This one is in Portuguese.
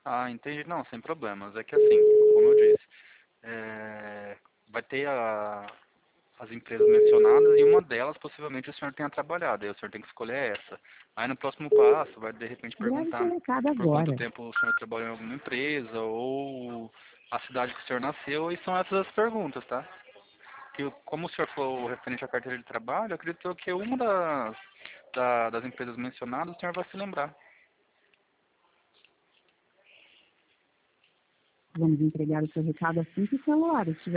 Ah, entendi. Não, sem problemas. É que assim, como eu disse, vai ter as empresas mencionadas e uma delas possivelmente o senhor tenha trabalhado. Aí o senhor tem que escolher essa. Aí no próximo passo vai de repente Grave perguntar seu recado por quanto agora. tempo o senhor trabalhou em alguma empresa ou a cidade que o senhor nasceu, e são essas as perguntas, tá? Que como o senhor falou referente à carteira de trabalho, eu acredito que uma das empresas mencionadas o senhor vai se lembrar. Vamos entregar o seu recado assim que o celular estiver